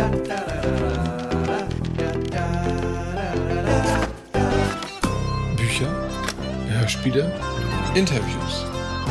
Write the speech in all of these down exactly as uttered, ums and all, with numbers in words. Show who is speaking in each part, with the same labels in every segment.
Speaker 1: Bücher, Hörspiele, Interviews.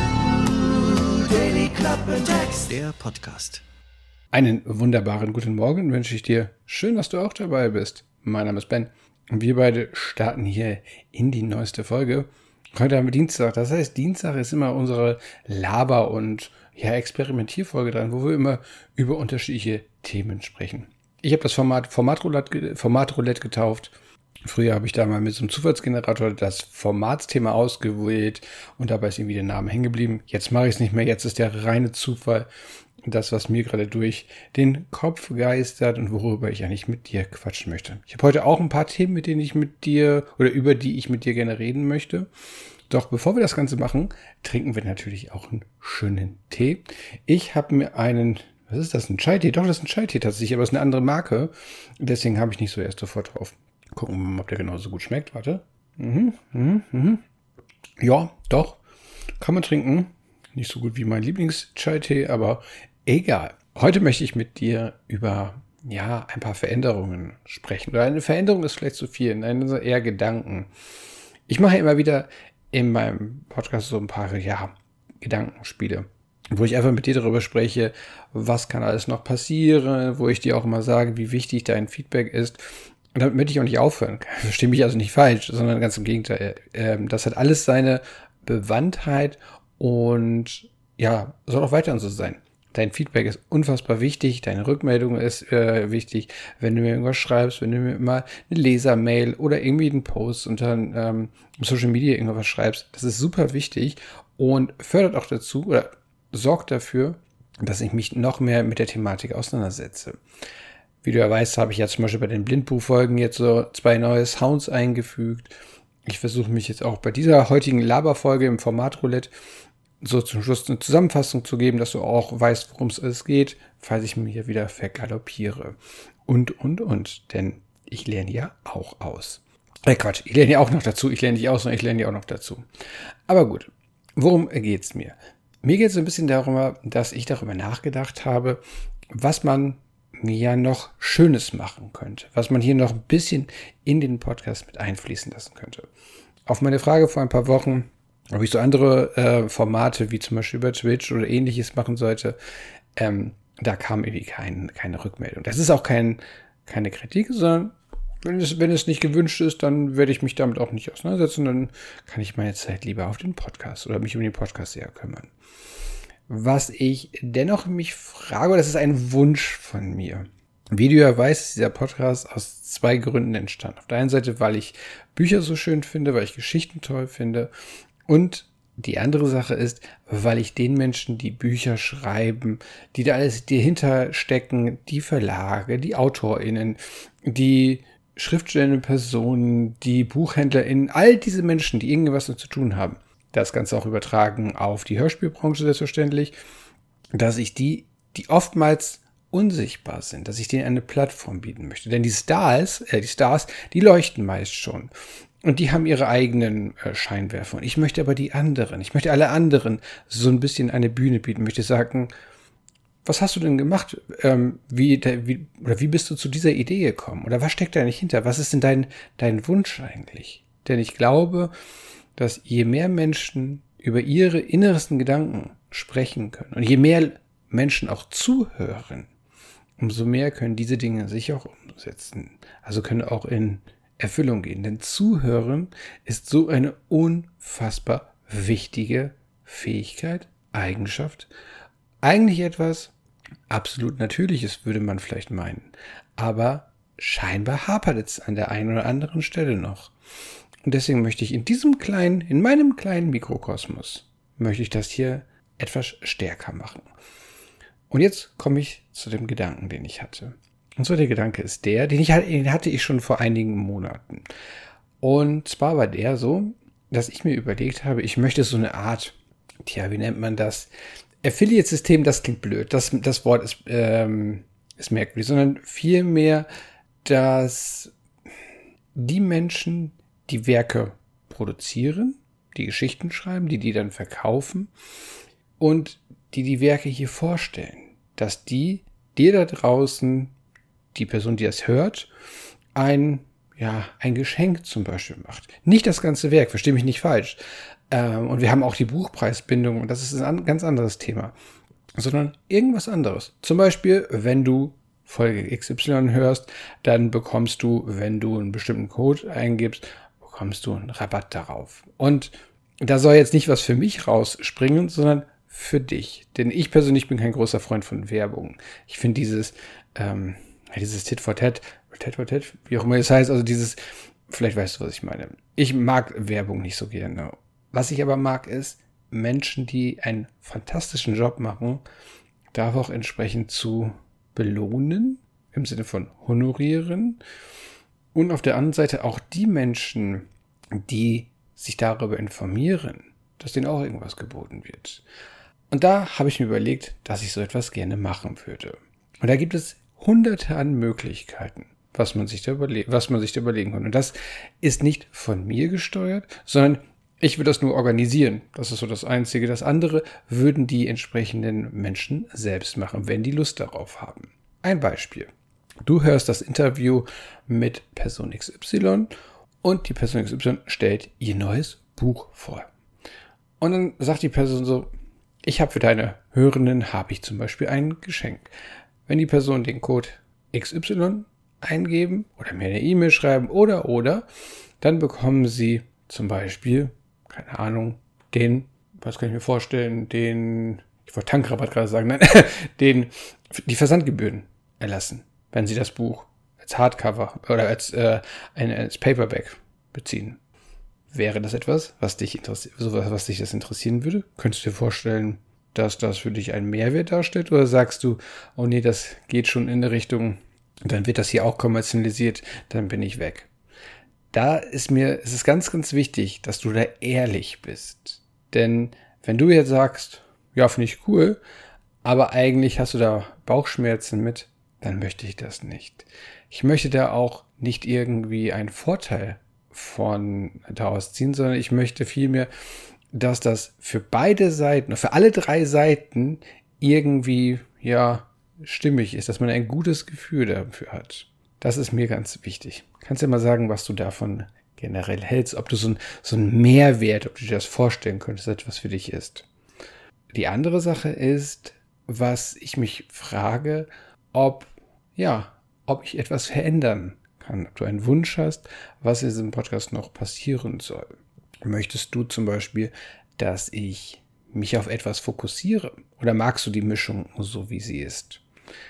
Speaker 2: Der Podcast.
Speaker 1: Einen wunderbaren guten Morgen wünsche ich dir. Schön, dass du auch dabei bist. Mein Name ist Ben und wir beide starten hier in die neueste Folge. Heute haben wir Dienstag. Das heißt, Dienstag ist immer unsere Laber- und ja, Experimentierfolge dran, wo wir immer über unterschiedliche Themen sprechen. Ich habe das Format Formatroulette, Formatroulette getauft. Früher habe ich da mal mit so einem Zufallsgenerator das Formatsthema ausgewählt und dabei ist irgendwie der Name hängen geblieben. Jetzt mache ich es nicht mehr. Jetzt ist der reine Zufall das, was mir gerade durch den Kopf geistert und worüber ich eigentlich mit dir quatschen möchte. Ich habe heute auch ein paar Themen, mit denen ich mit dir oder über die ich mit dir gerne reden möchte. Doch bevor wir das Ganze machen, trinken wir natürlich auch einen schönen Tee. Ich habe mir einen, was ist das, ein Chai-Tee? Doch, das ist ein Chai-Tee tatsächlich, aber es ist eine andere Marke. Deswegen habe ich nicht so erst sofort drauf. Gucken wir mal, ob der genauso gut schmeckt. Warte. Mhm, mhm, mhm. Ja, doch. Kann man trinken. Nicht so gut wie mein Lieblings-Chai-Tee, aber egal. Heute möchte ich mit dir über ja, ein paar Veränderungen sprechen. Oder eine Veränderung ist vielleicht zu viel, eine eher Gedanken. Ich mache immer wieder in meinem Podcast so ein paar ja, Gedankenspiele, wo ich einfach mit dir darüber spreche, was kann alles noch passieren, wo ich dir auch immer sage, wie wichtig dein Feedback ist. Und damit möchte ich auch nicht aufhören. Verstehe mich also nicht falsch, sondern ganz im Gegenteil. Das hat alles seine Bewandtheit und ja, soll auch weiterhin so sein. Dein Feedback ist unfassbar wichtig, deine Rückmeldung ist äh, wichtig. Wenn du mir irgendwas schreibst, wenn du mir mal eine Lesermail oder irgendwie einen Post unter ähm, Social Media irgendwas schreibst, das ist super wichtig und fördert auch dazu oder sorgt dafür, dass ich mich noch mehr mit der Thematik auseinandersetze. Wie du ja weißt, habe ich ja zum Beispiel bei den Blindbuch-Folgen jetzt so zwei neue Sounds eingefügt. Ich versuche mich jetzt auch bei dieser heutigen Laberfolge im Formatroulette so zum Schluss eine Zusammenfassung zu geben, dass du auch weißt, worum es alles geht, falls ich mir hier wieder vergaloppiere. Und, und, und. Denn ich lerne ja auch aus. Äh, Quatsch, ich lerne ja auch noch dazu. Ich lerne nicht aus, sondern ich lerne ja auch noch dazu. Aber gut, worum geht's mir? Mir geht es ein bisschen darum, dass ich darüber nachgedacht habe, was man ja noch Schönes machen könnte, was man hier noch ein bisschen in den Podcast mit einfließen lassen könnte. Auf meine Frage vor ein paar Wochen, ob ich so andere äh, Formate wie zum Beispiel über Twitch oder ähnliches machen sollte, ähm, da kam irgendwie kein, keine Rückmeldung. Das ist auch kein, keine Kritik, sondern wenn es, wenn es nicht gewünscht ist, dann werde ich mich damit auch nicht auseinandersetzen. Dann kann ich meine Zeit lieber auf den Podcast oder mich um den Podcast eher kümmern. Was ich dennoch mich frage, das ist ein Wunsch von mir. Wie du ja weißt, ist dieser Podcast aus zwei Gründen entstanden. Auf der einen Seite, weil ich Bücher so schön finde, weil ich Geschichten toll finde. Und die andere Sache ist, weil ich den Menschen, die Bücher schreiben, die da alles dahinter stecken, die Verlage, die AutorInnen, die schriftstellenden Personen, die BuchhändlerInnen, all diese Menschen, die irgendwas damit zu tun haben, das Ganze auch übertragen auf die Hörspielbranche selbstverständlich, dass ich die, die oftmals unsichtbar sind, dass ich denen eine Plattform bieten möchte. Denn die Stars, äh, die Stars, die leuchten meist schon. Und die haben ihre eigenen äh, Scheinwerfer. Und ich möchte aber die anderen, ich möchte alle anderen so ein bisschen eine Bühne bieten. Ich möchte sagen, was hast du denn gemacht? Ähm, wie, wie, oder wie bist du zu dieser Idee gekommen? Oder was steckt da nicht hinter? Was ist denn dein, dein Wunsch eigentlich? Denn ich glaube, dass je mehr Menschen über ihre innersten Gedanken sprechen können und je mehr Menschen auch zuhören, umso mehr können diese Dinge sich auch umsetzen. Also können auch in Erfüllung gehen. Denn Zuhören ist so eine unfassbar wichtige Fähigkeit, Eigenschaft. Eigentlich etwas absolut Natürliches, würde man vielleicht meinen. Aber scheinbar hapert es an der einen oder anderen Stelle noch. Und deswegen möchte ich in diesem kleinen, in meinem kleinen Mikrokosmos, möchte ich das hier etwas stärker machen. Und jetzt komme ich zu dem Gedanken, den ich hatte. Und so der Gedanke ist der, den, ich, den hatte ich schon vor einigen Monaten. Und zwar war der so, dass ich mir überlegt habe, ich möchte so eine Art, tja, wie nennt man das? Affiliate-System, das klingt blöd. Das, das Wort ist, ähm, ist merkwürdig, sondern vielmehr, dass die Menschen, die Werke produzieren, die Geschichten schreiben, die die dann verkaufen und die die Werke hier vorstellen, dass die dir da draußen die Person, die das hört, ein, ja, ein Geschenk zum Beispiel macht. Nicht das ganze Werk, verstehe mich nicht falsch. Ähm, und wir haben auch die Buchpreisbindung und das ist ein ganz anderes Thema. Sondern irgendwas anderes. Zum Beispiel, wenn du Folge X Y hörst, dann bekommst du, wenn du einen bestimmten Code eingibst, bekommst du einen Rabatt darauf. Und da soll jetzt nicht was für mich rausspringen, sondern für dich. Denn ich persönlich bin kein großer Freund von Werbung. Ich finde dieses, ähm, dieses Tit for Tat, Tat for Tat, wie auch immer das heißt, also dieses, vielleicht weißt du, was ich meine. Ich mag Werbung nicht so gerne. Was ich aber mag, ist, Menschen, die einen fantastischen Job machen, darf auch entsprechend zu belohnen, im Sinne von honorieren. Und auf der anderen Seite auch die Menschen, die sich darüber informieren, dass denen auch irgendwas geboten wird. Und da habe ich mir überlegt, dass ich so etwas gerne machen würde. Und da gibt es hunderte an Möglichkeiten, was man sich da, überle- was man sich da überlegen kann. Und das ist nicht von mir gesteuert, sondern ich würde das nur organisieren. Das ist so das Einzige. Das andere würden die entsprechenden Menschen selbst machen, wenn die Lust darauf haben. Ein Beispiel. Du hörst das Interview mit Person X Y und die Person X Y stellt ihr neues Buch vor. Und dann sagt die Person so, ich habe für deine Hörenden, habe ich zum Beispiel ein Geschenk. Wenn die Person den Code X Y eingeben oder mir eine E-Mail schreiben oder, oder, dann bekommen sie zum Beispiel, keine Ahnung, den, was kann ich mir vorstellen, den, ich wollte Tankrabatt gerade sagen, nein, den, die Versandgebühren erlassen, wenn sie das Buch als Hardcover oder als, äh, ein, als Paperback beziehen. Wäre das etwas, was dich interessiert, sowas, was dich das interessieren würde? Könntest du dir vorstellen, dass das für dich einen Mehrwert darstellt? Oder sagst du, oh nee, das geht schon in eine Richtung, dann wird das hier auch kommerzialisiert, dann bin ich weg. Da ist mir, es ist ganz, ganz wichtig, dass du da ehrlich bist. Denn wenn du jetzt sagst, ja, finde ich cool, aber eigentlich hast du da Bauchschmerzen mit, dann möchte ich das nicht. Ich möchte da auch nicht irgendwie einen Vorteil von daraus ziehen, sondern ich möchte vielmehr, dass das für beide Seiten, für alle drei Seiten irgendwie, ja, stimmig ist, dass man ein gutes Gefühl dafür hat. Das ist mir ganz wichtig. Kannst du ja mal sagen, was du davon generell hältst, ob du so ein, so ein Mehrwert, ob du dir das vorstellen könntest, dass etwas für dich ist. Die andere Sache ist, was ich mich frage, ob, ja, ob ich etwas verändern kann, ob du einen Wunsch hast, was in diesem Podcast noch passieren soll. Möchtest du zum Beispiel, dass ich mich auf etwas fokussiere? Oder magst du die Mischung so, wie sie ist?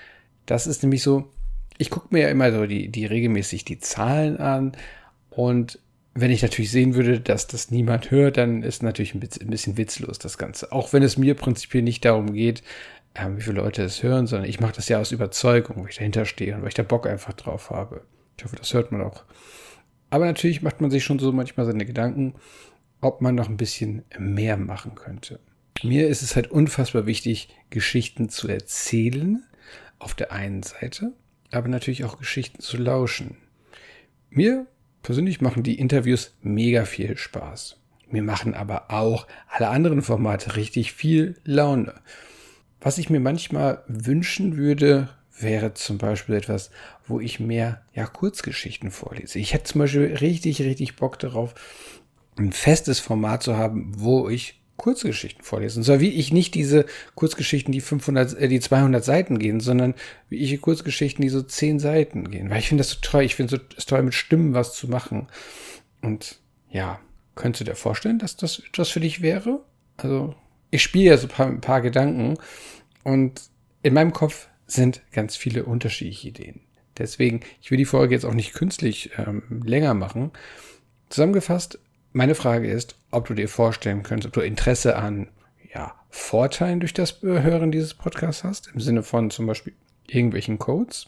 Speaker 1: Das ist nämlich so, ich gucke mir ja immer so die, die regelmäßig die Zahlen an und wenn ich natürlich sehen würde, dass das niemand hört, dann ist natürlich ein bisschen witzlos das Ganze. Auch wenn es mir prinzipiell nicht darum geht, ähm, wie viele Leute es hören, sondern ich mache das ja aus Überzeugung, weil ich dahinter stehe und weil ich da Bock einfach drauf habe. Ich hoffe, das hört man auch. Aber natürlich macht man sich schon so manchmal seine Gedanken, ob man noch ein bisschen mehr machen könnte. Mir ist es halt unfassbar wichtig, Geschichten zu erzählen, auf der einen Seite, aber natürlich auch Geschichten zu lauschen. Mir persönlich machen die Interviews mega viel Spaß. Mir machen aber auch alle anderen Formate richtig viel Laune. Was ich mir manchmal wünschen würde, wäre zum Beispiel etwas, wo ich mehr ja, Kurzgeschichten vorlese. Ich hätte zum Beispiel richtig, richtig Bock darauf, ein festes Format zu haben, wo ich Kurzgeschichten vorlese. Und zwar wie ich nicht diese Kurzgeschichten, die fünfhundert, äh, die zweihundert Seiten gehen, sondern wie ich Kurzgeschichten, die so zehn Seiten gehen. Weil ich finde das so toll. Ich finde es so toll, mit Stimmen was zu machen. Und ja, könntest du dir vorstellen, dass das etwas für dich wäre? Also ich spiele ja so ein paar, ein paar Gedanken und in meinem Kopf sind ganz viele unterschiedliche Ideen. Deswegen, ich will die Folge jetzt auch nicht künstlich ähm, länger machen. Zusammengefasst, meine Frage ist, ob du dir vorstellen könntest, ob du Interesse an ja, Vorteilen durch das Hören dieses Podcasts hast, im Sinne von zum Beispiel irgendwelchen Codes,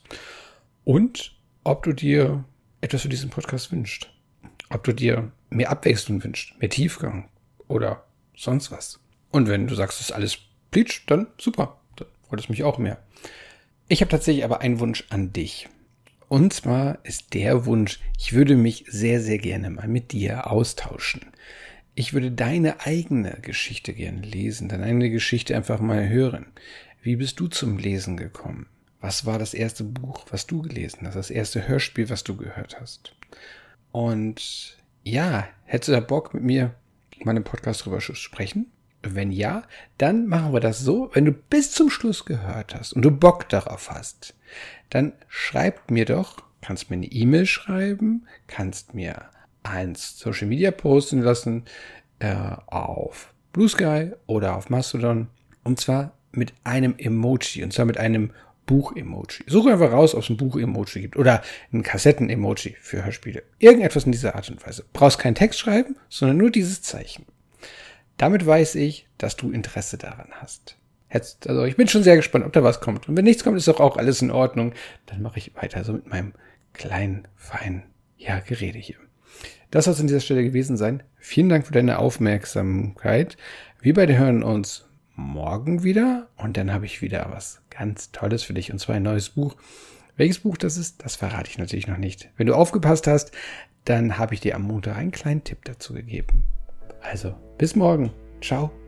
Speaker 1: und ob du dir etwas für diesen Podcast wünschst. Ob du dir mehr Abwechslung wünschst, mehr Tiefgang oder sonst was. Und wenn du sagst, das ist alles Plitsch, dann super, dann freut es mich auch mehr. Ich habe tatsächlich aber einen Wunsch an dich. Und zwar ist der Wunsch, ich würde mich sehr, sehr gerne mal mit dir austauschen. Ich würde deine eigene Geschichte gerne lesen, deine eigene Geschichte einfach mal hören. Wie bist du zum Lesen gekommen? Was war das erste Buch, was du gelesen hast? Das erste Hörspiel, was du gehört hast? Und ja, hättest du da Bock, mit mir in meinem Podcast drüber zu sprechen? Wenn ja, dann machen wir das so, wenn du bis zum Schluss gehört hast und du Bock darauf hast, dann schreib mir doch, kannst mir eine E-Mail schreiben, kannst mir eins Social Media posten lassen äh, auf Blue Sky oder auf Mastodon, und zwar mit einem Emoji, und zwar mit einem Buch-Emoji. Suche einfach raus, ob es ein Buch-Emoji gibt oder ein Kassetten-Emoji für Hörspiele. Irgendetwas in dieser Art und Weise. Brauchst keinen Text schreiben, sondern nur dieses Zeichen. Damit weiß ich, dass du Interesse daran hast. Also ich bin schon sehr gespannt, ob da was kommt. Und wenn nichts kommt, ist doch auch alles in Ordnung. Dann mache ich weiter so mit meinem kleinen, feinen, ja, Gerede hier. Das soll es an dieser Stelle gewesen sein. Vielen Dank für deine Aufmerksamkeit. Wir beide hören uns morgen wieder. Und dann habe ich wieder was ganz Tolles für dich. Und zwar ein neues Buch. Welches Buch das ist, das verrate ich natürlich noch nicht. Wenn du aufgepasst hast, dann habe ich dir am Montag einen kleinen Tipp dazu gegeben. Also, bis morgen. Ciao.